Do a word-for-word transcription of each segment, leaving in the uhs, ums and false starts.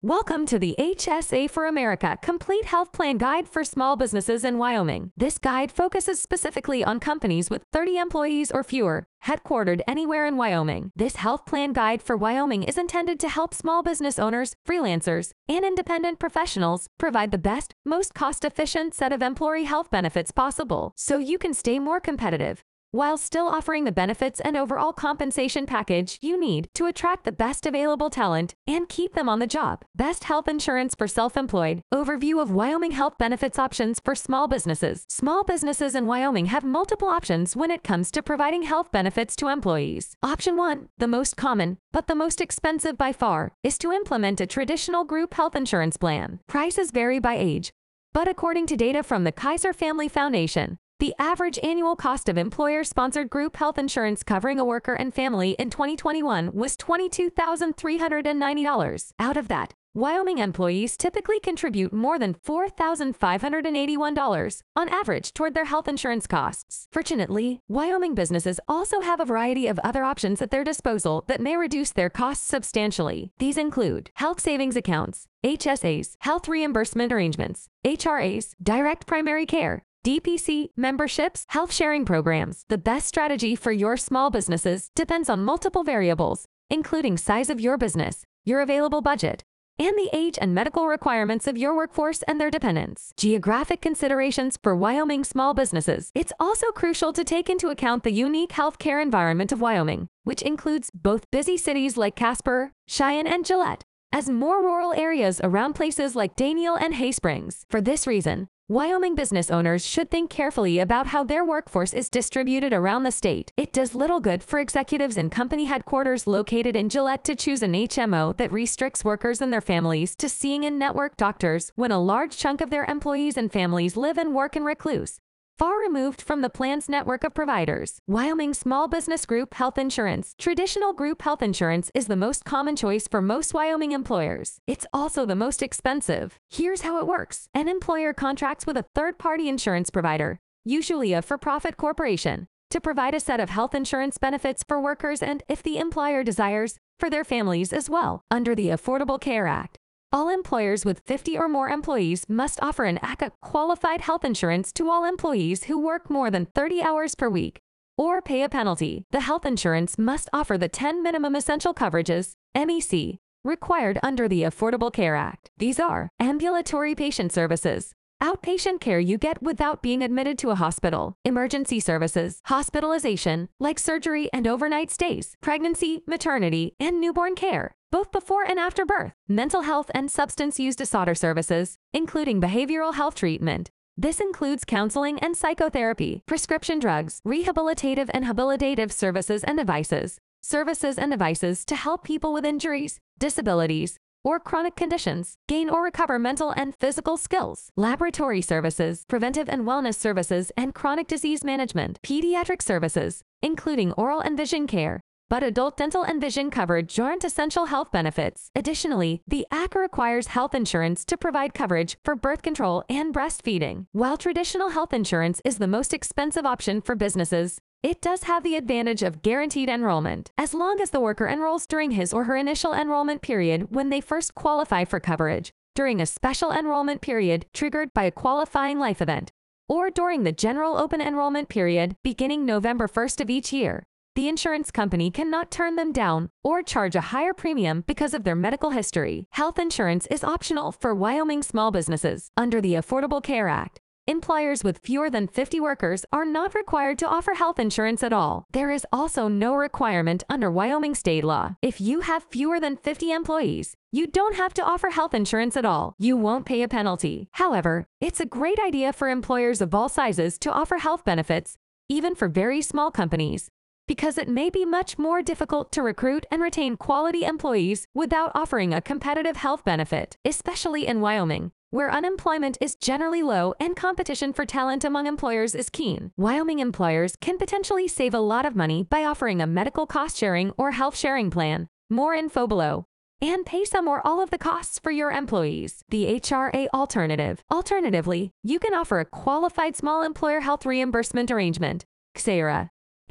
Welcome to the H S A for America Complete Health Plan Guide for Small Businesses in Wyoming. This guide focuses specifically on companies with thirty employees or fewer, headquartered anywhere in Wyoming. This health plan guide for Wyoming is intended to help small business owners, freelancers, and independent professionals provide the best, most cost-efficient set of employee health benefits possible so you can stay more competitive, while still offering the benefits and overall compensation package you need to attract the best available talent and keep them on the job. Best health insurance for self-employed. Overview of Wyoming health benefits options for small businesses. Small businesses in Wyoming have multiple options when it comes to providing health benefits to employees. Option one, the most common, but the most expensive by far, is to implement a traditional group health insurance plan. Prices vary by age, but according to data from the Kaiser Family Foundation, the average annual cost of employer-sponsored group health insurance covering a worker and family in twenty twenty-one was twenty-two thousand three hundred ninety dollars. Out of that, Wyoming employees typically contribute more than four thousand five hundred eighty-one dollars on average toward their health insurance costs. Fortunately, Wyoming businesses also have a variety of other options at their disposal that may reduce their costs substantially. These include health savings accounts, H S As, health reimbursement arrangements, H R As, direct primary care, D P C, memberships, health sharing programs. The best strategy for your small businesses depends on multiple variables, including size of your business, your available budget, and the age and medical requirements of your workforce and their dependents. Geographic considerations for Wyoming small businesses. It's also crucial to take into account the unique healthcare environment of Wyoming, which includes both busy cities like Casper, Cheyenne, and Gillette, as more rural areas around places like Daniel and Hay Springs. For this reason, Wyoming business owners should think carefully about how their workforce is distributed around the state. It does little good for executives in company headquarters located in Gillette to choose an H M O that restricts workers and their families to seeing in-network doctors when a large chunk of their employees and families live and work in Recluse, far removed from the plan's network of providers. Wyoming Small Business Group Health Insurance. Traditional group health insurance is the most common choice for most Wyoming employers. It's also the most expensive. Here's how it works. An employer contracts with a third-party insurance provider, usually a for-profit corporation, to provide a set of health insurance benefits for workers and, if the employer desires, for their families as well. Under the Affordable Care Act, all employers with fifty or more employees must offer an A C A-qualified health insurance to all employees who work more than thirty hours per week, or pay a penalty. The health insurance must offer the ten minimum essential coverages, M E C, required under the Affordable Care Act. These are ambulatory patient services, outpatient care you get without being admitted to a hospital, emergency services, hospitalization, like surgery and overnight stays, pregnancy, maternity, and newborn care, both before and after birth, mental health and substance use disorder services, including behavioral health treatment. This includes counseling and psychotherapy, prescription drugs, rehabilitative and habilitative services and devices, services and devices to help people with injuries, disabilities, or chronic conditions gain or recover mental and physical skills, laboratory services, preventive and wellness services, and chronic disease management, pediatric services, including oral and vision care, but adult dental and vision coverage aren't essential health benefits. Additionally, the A C A requires health insurance to provide coverage for birth control and breastfeeding. While traditional health insurance is the most expensive option for businesses, it does have the advantage of guaranteed enrollment. As long as the worker enrolls during his or her initial enrollment period when they first qualify for coverage, during a special enrollment period triggered by a qualifying life event, or during the general open enrollment period beginning November first of each year, the insurance company cannot turn them down or charge a higher premium because of their medical history. Health insurance is optional for Wyoming small businesses. Under the Affordable Care Act, employers with fewer than fifty workers are not required to offer health insurance at all. There is also no requirement under Wyoming state law. If you have fewer than fifty employees, you don't have to offer health insurance at all. You won't pay a penalty. However, it's a great idea for employers of all sizes to offer health benefits, even for very small companies, because it may be much more difficult to recruit and retain quality employees without offering a competitive health benefit, especially in Wyoming, where unemployment is generally low and competition for talent among employers is keen. Wyoming employers can potentially save a lot of money by offering a medical cost-sharing or health-sharing plan. More info below. And pay some or all of the costs for your employees. The H R A alternative. Alternatively, you can offer a qualified small employer health reimbursement arrangement, C S E R A.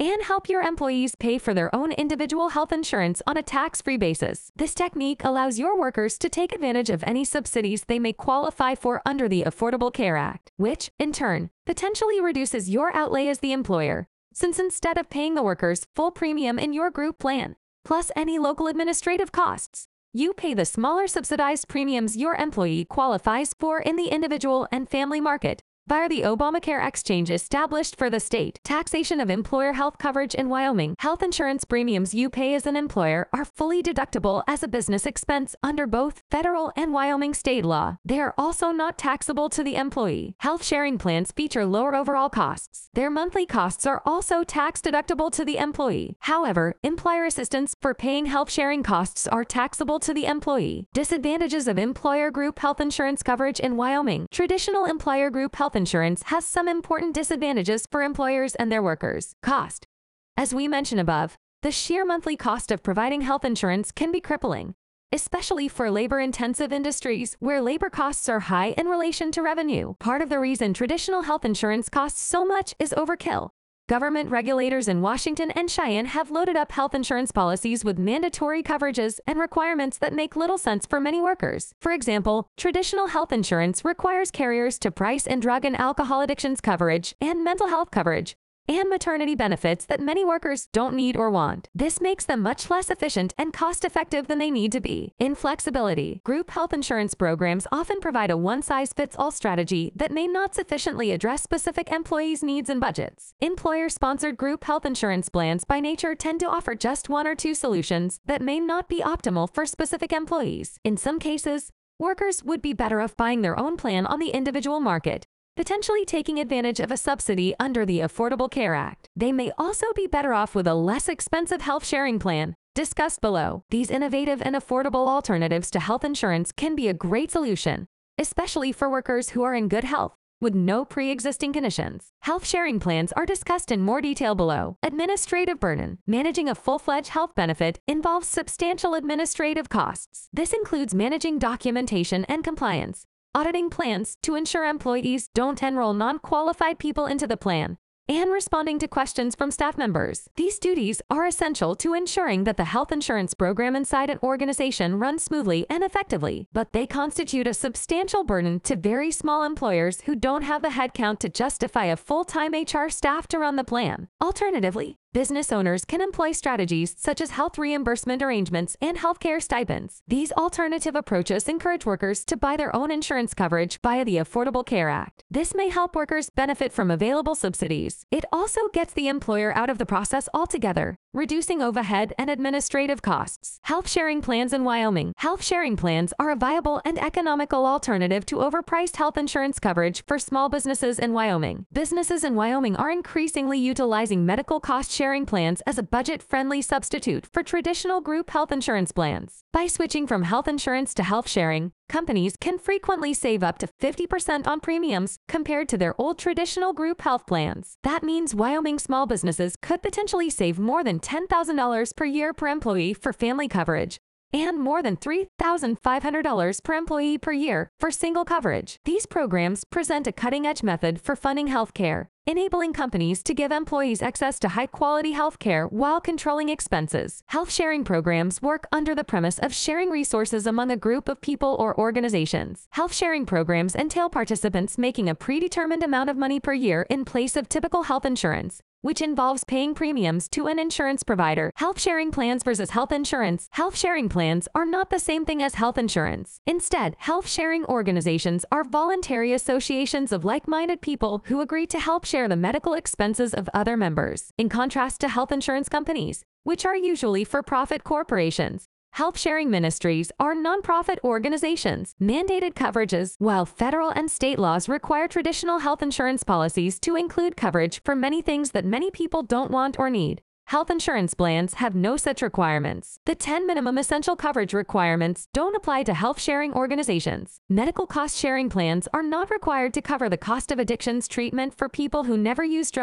and help your employees pay for their own individual health insurance on a tax-free basis. This technique allows your workers to take advantage of any subsidies they may qualify for under the Affordable Care Act, which, in turn, potentially reduces your outlay as the employer, since instead of paying the workers full premium in your group plan, plus any local administrative costs, you pay the smaller subsidized premiums your employee qualifies for in the individual and family market via the Obamacare exchange established for the state. Taxation of employer health coverage in Wyoming. Health insurance premiums you pay as an employer are fully deductible as a business expense under both federal and Wyoming state law. They are also not taxable to the employee. Health sharing plans feature lower overall costs. Their monthly costs are also tax deductible to the employee. However, employer assistance for paying health sharing costs are taxable to the employee. Disadvantages of employer group health insurance coverage in Wyoming. Traditional employer group health insurance has some important disadvantages for employers and their workers. Cost. As we mentioned above, the sheer monthly cost of providing health insurance can be crippling, especially for labor-intensive industries where labor costs are high in relation to revenue. Part of the reason traditional health insurance costs so much is overkill. Government regulators in Washington and Cheyenne have loaded up health insurance policies with mandatory coverages and requirements that make little sense for many workers. For example, traditional health insurance requires carriers to price in drug and alcohol addictions coverage and mental health coverage, and maternity benefits that many workers don't need or want. This makes them much less efficient and cost-effective than they need to be. Inflexibility. Group health insurance programs often provide a one-size-fits-all strategy that may not sufficiently address specific employees' needs and budgets. Employer-sponsored group health insurance plans by nature tend to offer just one or two solutions that may not be optimal for specific employees. In some cases, workers would be better off buying their own plan on the individual market, potentially taking advantage of a subsidy under the Affordable Care Act. They may also be better off with a less expensive health sharing plan, discussed below. These innovative and affordable alternatives to health insurance can be a great solution, especially for workers who are in good health, with no pre-existing conditions. Health sharing plans are discussed in more detail below. Administrative burden. Managing a full-fledged health benefit involves substantial administrative costs. This includes managing documentation and compliance, auditing plans to ensure employees don't enroll non-qualified people into the plan, and responding to questions from staff members. These duties are essential to ensuring that the health insurance program inside an organization runs smoothly and effectively, but they constitute a substantial burden to very small employers who don't have the headcount to justify a full-time H R staff to run the plan. Alternatively, business owners can employ strategies such as health reimbursement arrangements and healthcare stipends. These alternative approaches encourage workers to buy their own insurance coverage via the Affordable Care Act. This may help workers benefit from available subsidies. It also gets the employer out of the process altogether, reducing overhead and administrative costs. Health sharing plans in Wyoming. Health sharing plans are a viable and economical alternative to overpriced health insurance coverage for small businesses in Wyoming. Businesses in Wyoming are increasingly utilizing medical cost sharing plans as a budget-friendly substitute for traditional group health insurance plans. By switching from health insurance to health sharing, companies can frequently save up to fifty percent on premiums compared to their old traditional group health plans. That means Wyoming small businesses could potentially save more than ten thousand dollars per year per employee for family coverage, and more than three thousand five hundred dollars per employee per year for single coverage. These programs present a cutting-edge method for funding healthcare, enabling companies to give employees access to high-quality healthcare while controlling expenses. Health sharing programs work under the premise of sharing resources among a group of people or organizations. Health sharing programs entail participants making a predetermined amount of money per year in place of typical health insurance, which involves paying premiums to an insurance provider. Health sharing plans versus health insurance. Health sharing plans are not the same thing as health insurance. Instead, health sharing organizations are voluntary associations of like-minded people who agree to help share the medical expenses of other members. In contrast to health insurance companies, which are usually for-profit corporations, health sharing ministries are nonprofit organizations. Mandated coverages. While federal and state laws require traditional health insurance policies to include coverage for many things that many people don't want or need, health insurance plans have no such requirements. The ten minimum essential coverage requirements don't apply to health sharing organizations. Medical cost sharing plans are not required to cover the cost of addictions treatment for people who never use drugs,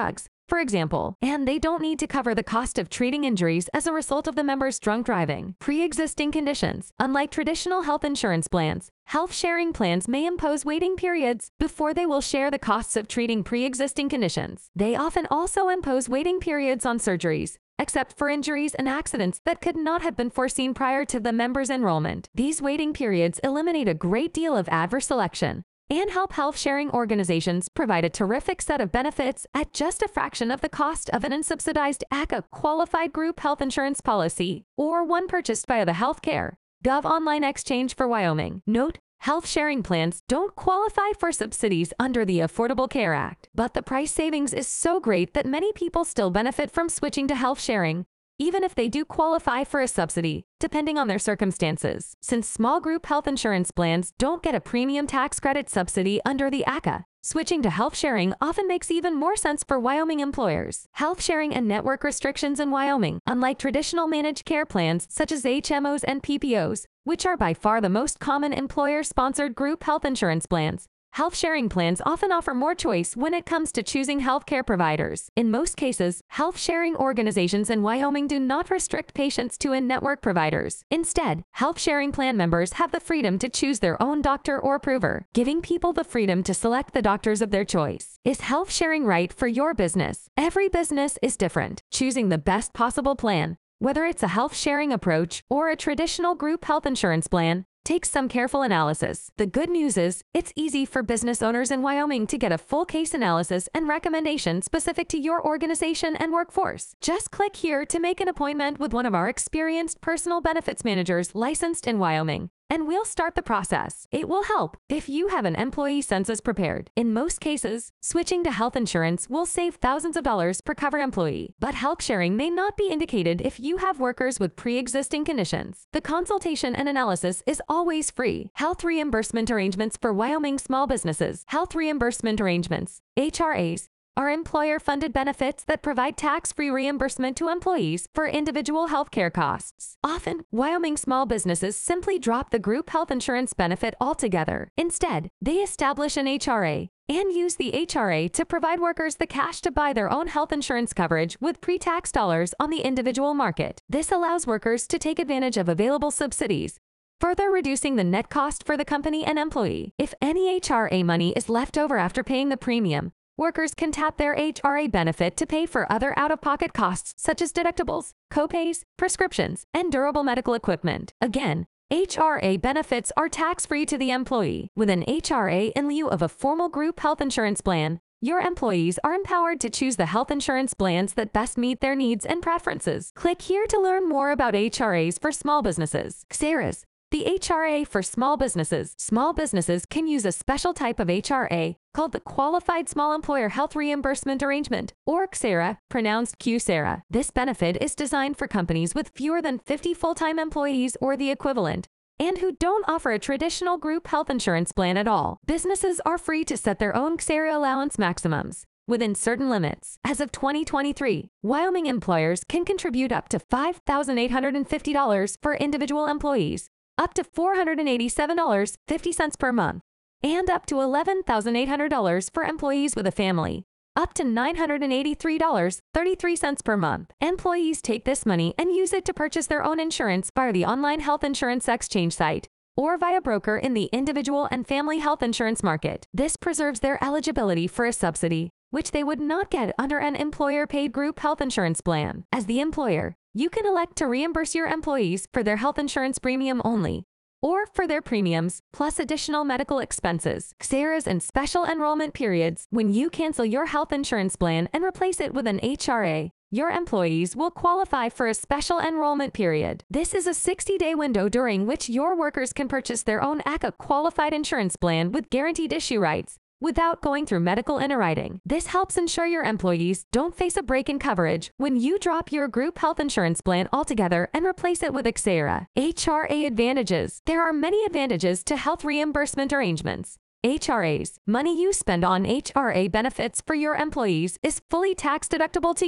for example, and they don't need to cover the cost of treating injuries as a result of the member's drunk driving. Pre-existing conditions. Unlike traditional health insurance plans, health sharing plans may impose waiting periods before they will share the costs of treating pre-existing conditions. They often also impose waiting periods on surgeries, except for injuries and accidents that could not have been foreseen prior to the member's enrollment. These waiting periods eliminate a great deal of adverse selection and help health-sharing organizations provide a terrific set of benefits at just a fraction of the cost of an unsubsidized A C A qualified group health insurance policy or one purchased via the Healthcare dot gov online exchange for Wyoming. Note: health-sharing plans don't qualify for subsidies under the Affordable Care Act, but the price savings is so great that many people still benefit from switching to health-sharing, even if they do qualify for a subsidy, depending on their circumstances. Since small group health insurance plans don't get a premium tax credit subsidy under the A C A, switching to health sharing often makes even more sense for Wyoming employers. Health sharing and network restrictions in Wyoming. Unlike traditional managed care plans such as H M Os and P P Os, which are by far the most common employer-sponsored group health insurance plans, health-sharing plans often offer more choice when it comes to choosing healthcare providers. In most cases, health-sharing organizations in Wyoming do not restrict patients to in-network providers. Instead, health-sharing plan members have the freedom to choose their own doctor or approver, giving people the freedom to select the doctors of their choice. Is health-sharing right for your business? Every business is different. Choosing the best possible plan, whether it's a health-sharing approach or a traditional group health insurance plan, takes some careful analysis. The good news is, it's easy for business owners in Wyoming to get a full case analysis and recommendation specific to your organization and workforce. Just click here to make an appointment with one of our experienced personal benefits managers licensed in Wyoming, and we'll start the process. It will help if you have an employee census prepared. In most cases, switching to health insurance will save thousands of dollars per covered employee, but health sharing may not be indicated if you have workers with pre-existing conditions. The consultation and analysis is always free. Health reimbursement arrangements for Wyoming small businesses. Health reimbursement arrangements, H R As, are employer-funded benefits that provide tax-free reimbursement to employees for individual healthcare costs. Often, Wyoming small businesses simply drop the group health insurance benefit altogether. Instead, they establish an H R A and use the H R A to provide workers the cash to buy their own health insurance coverage with pre-tax dollars on the individual market. This allows workers to take advantage of available subsidies, further reducing the net cost for the company and employee. If any H R A money is left over after paying the premium, workers can tap their H R A benefit to pay for other out-of-pocket costs such as deductibles, co-pays, prescriptions, and durable medical equipment. Again, H R A benefits are tax-free to the employee. With an H R A in lieu of a formal group health insurance plan, your employees are empowered to choose the health insurance plans that best meet their needs and preferences. Click here to learn more about H R As for small businesses. Xeras, the H R A for small businesses. Small businesses can use a special type of H R A called the Qualified Small Employer Health Reimbursement Arrangement, or C S E R A, pronounced Q S E R A. This benefit is designed for companies with fewer than fifty full-time employees or the equivalent, and who don't offer a traditional group health insurance plan at all. Businesses are free to set their own C S E R A allowance maximums within certain limits. As of twenty twenty-three, Wyoming employers can contribute up to five thousand eight hundred fifty dollars for individual employees, up to four hundred eighty-seven dollars and fifty cents per month, and up to eleven thousand eight hundred dollars for employees with a family, up to nine hundred eighty-three dollars and thirty-three cents per month. Employees take this money and use it to purchase their own insurance via the online health insurance exchange site or via broker in the individual and family health insurance market. This preserves their eligibility for a subsidy, which they would not get under an employer-paid group health insurance plan. As the employer, you can elect to reimburse your employees for their health insurance premium only, or for their premiums plus additional medical expenses, C S E R As, and special enrollment periods. When you cancel your health insurance plan and replace it with an H R A, your employees will qualify for a special enrollment period. This is a sixty-day window during which your workers can purchase their own A C A qualified insurance plan with guaranteed issue rights, without going through medical underwriting. This helps ensure your employees don't face a break in coverage when you drop your group health insurance plan altogether and replace it with a C S E R A. H R A advantages. There are many advantages to health reimbursement arrangements. H R As. Money you spend on H R A benefits for your employees is fully tax deductible to you,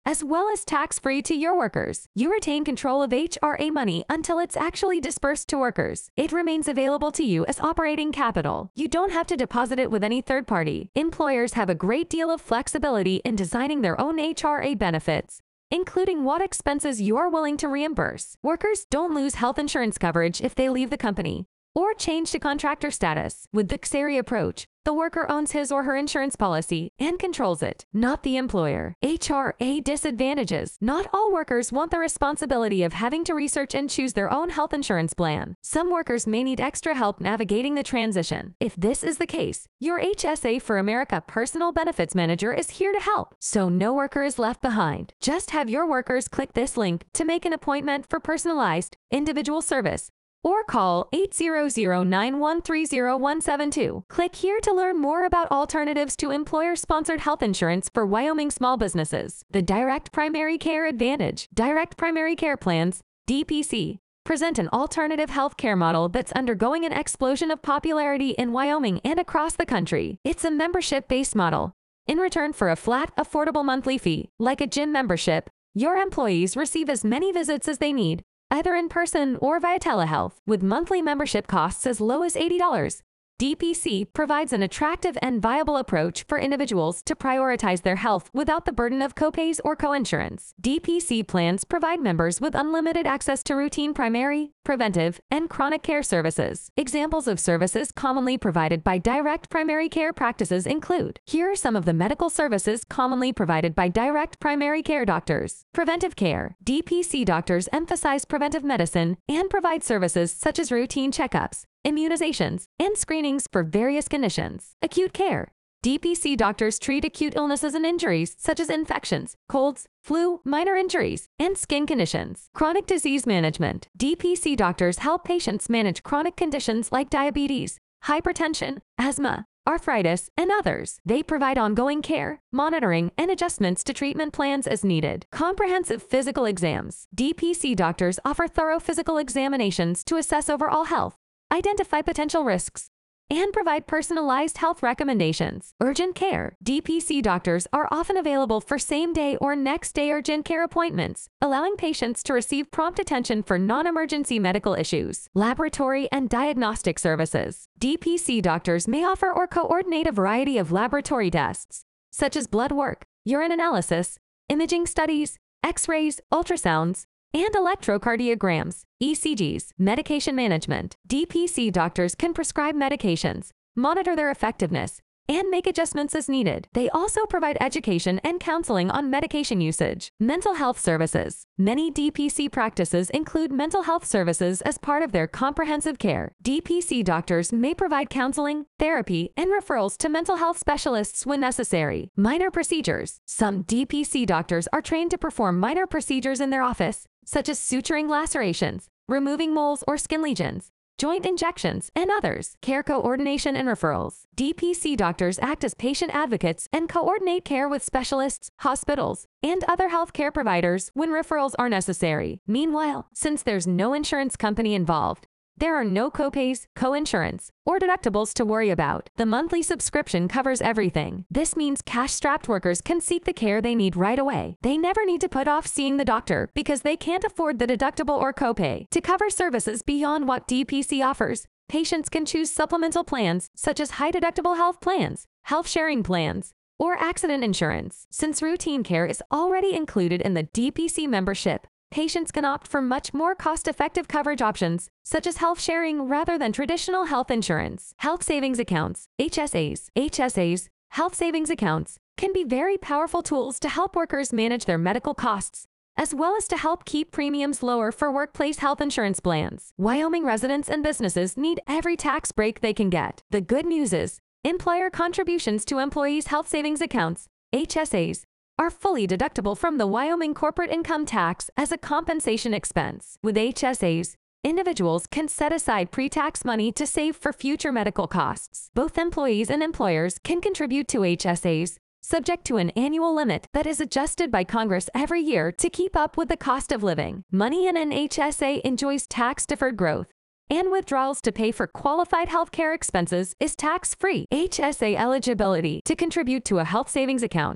as well as tax-free to your workers. You retain control of H R A money until it's actually dispersed to workers. It remains available to you as operating capital. You don't have to deposit it with any third party. Employers have a great deal of flexibility in designing their own H R A benefits, including what expenses you are willing to reimburse. Workers don't lose health insurance coverage if they leave the company or change to contractor status. With the X A R I approach, the worker owns his or her insurance policy and controls it, not the employer. H R A disadvantages. Not all workers want the responsibility of having to research and choose their own health insurance plan. Some workers may need extra help navigating the transition. If this is the case, your H S A for America Personal Benefits Manager is here to help, so no worker is left behind. Just have your workers click this link to make an appointment for personalized, individual service, or call eight hundred, nine one three, zero one seven two. Click here to learn more about alternatives to employer-sponsored health insurance for Wyoming small businesses. The Direct Primary Care Advantage. Direct Primary Care Plans, D P C, present an alternative health care model that's undergoing an explosion of popularity in Wyoming and across the country. It's a membership-based model. In return for a flat, affordable monthly fee, like a gym membership, your employees receive as many visits as they need, either in person or via telehealth, with monthly membership costs as low as eighty dollars. D P C provides an attractive and viable approach for individuals to prioritize their health without the burden of copays or coinsurance. D P C plans provide members with unlimited access to routine primary, preventive, and chronic care services. Examples of services commonly provided by direct primary care practices include: here are some of the medical services commonly provided by direct primary care doctors. Preventive care. D P C doctors emphasize preventive medicine and provide services such as routine checkups, immunizations, and screenings for various conditions. Acute care. D P C doctors treat acute illnesses and injuries such as infections, colds, flu, minor injuries, and skin conditions. Chronic disease management. D P C doctors help patients manage chronic conditions like diabetes, hypertension, asthma, arthritis, and others. They provide ongoing care, monitoring, and adjustments to treatment plans as needed. Comprehensive physical exams. D P C doctors offer thorough physical examinations to assess overall health, identify potential risks, and provide personalized health recommendations. Urgent care. D P C doctors are often available for same-day or next-day urgent care appointments, allowing patients to receive prompt attention for non-emergency medical issues. Laboratory and diagnostic services. D P C doctors may offer or coordinate a variety of laboratory tests, such as blood work, urine analysis, imaging studies, X-rays, ultrasounds, and electrocardiograms, E C Gs. Medication management. D P C doctors can prescribe medications, monitor their effectiveness, and make adjustments as needed. They also provide education and counseling on medication usage. Mental health services. Many D P C practices include mental health services as part of their comprehensive care. D P C doctors may provide counseling, therapy, and referrals to mental health specialists when necessary. Minor procedures. Some D P C doctors are trained to perform minor procedures in their office, such as suturing lacerations, removing moles or skin lesions, joint injections, and others. Care coordination and referrals. D P C doctors act as patient advocates and coordinate care with specialists, hospitals, and other healthcare providers when referrals are necessary. Meanwhile, since there's no insurance company involved, there are no copays, coinsurance, or deductibles to worry about. The monthly subscription covers everything. This means cash-strapped workers can seek the care they need right away. They never need to put off seeing the doctor because they can't afford the deductible or copay. To cover services beyond what D P C offers, patients can choose supplemental plans such as high-deductible health plans, health-sharing plans, or accident insurance. Since routine care is already included in the D P C membership, patients can opt for much more cost-effective coverage options, such as health sharing rather than traditional health insurance. Health savings accounts, H S As. H S As, health savings accounts, can be very powerful tools to help workers manage their medical costs, as well as to help keep premiums lower for workplace health insurance plans. Wyoming residents and businesses need every tax break they can get. The good news is, employer contributions to employees' health savings accounts, H S As, are fully deductible from the Wyoming corporate income tax as a compensation expense. With H S As, individuals can set aside pre-tax money to save for future medical costs. Both employees and employers can contribute to H S As, subject to an annual limit that is adjusted by Congress every year to keep up with the cost of living. Money in an H S A enjoys tax-deferred growth, and withdrawals to pay for qualified healthcare expenses is tax-free. H S A eligibility to contribute to a health savings account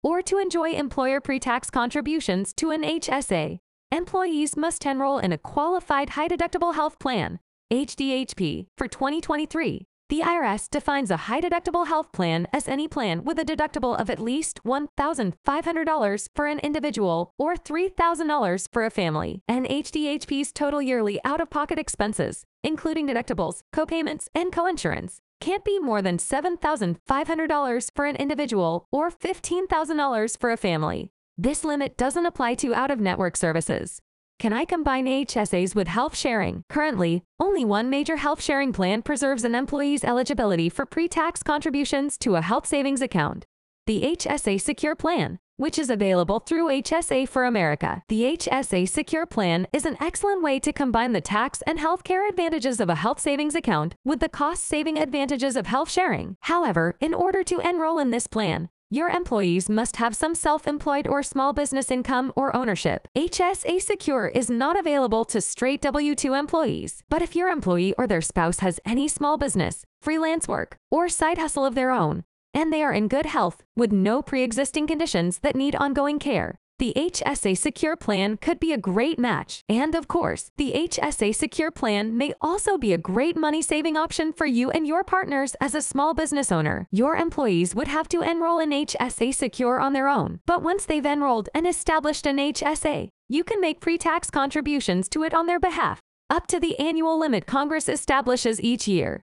or to enjoy employer pre-tax contributions to an H S A. Employees must enroll in a qualified high-deductible health plan, H D H P, for twenty twenty-three. The I R S defines a high-deductible health plan as any plan with a deductible of at least one thousand five hundred dollars for an individual or three thousand dollars for a family. And H D H P's total yearly out-of-pocket expenses, including deductibles, copayments, and coinsurance, can't be more than seven thousand five hundred dollars for an individual or fifteen thousand dollars for a family. This limit doesn't apply to out-of-network services. Can I combine H S As with health sharing? Currently, only one major health sharing plan preserves an employee's eligibility for pre-tax contributions to a health savings account: the H S A Secure Plan, which is available through H S A for America. The H S A Secure Plan is an excellent way to combine the tax and healthcare advantages of a health savings account with the cost-saving advantages of health sharing. However, in order to enroll in this plan, your employees must have some self-employed or small business income or ownership. H S A Secure is not available to straight W two employees, but if your employee or their spouse has any small business, freelance work, or side hustle of their own, and they are in good health with no pre-existing conditions that need ongoing care, the H S A Secure Plan could be a great match. And of course, the H S A Secure Plan may also be a great money-saving option for you and your partners as a small business owner. Your employees would have to enroll in H S A Secure on their own, but once they've enrolled and established an H S A, you can make pre-tax contributions to it on their behalf, up to the annual limit Congress establishes each year.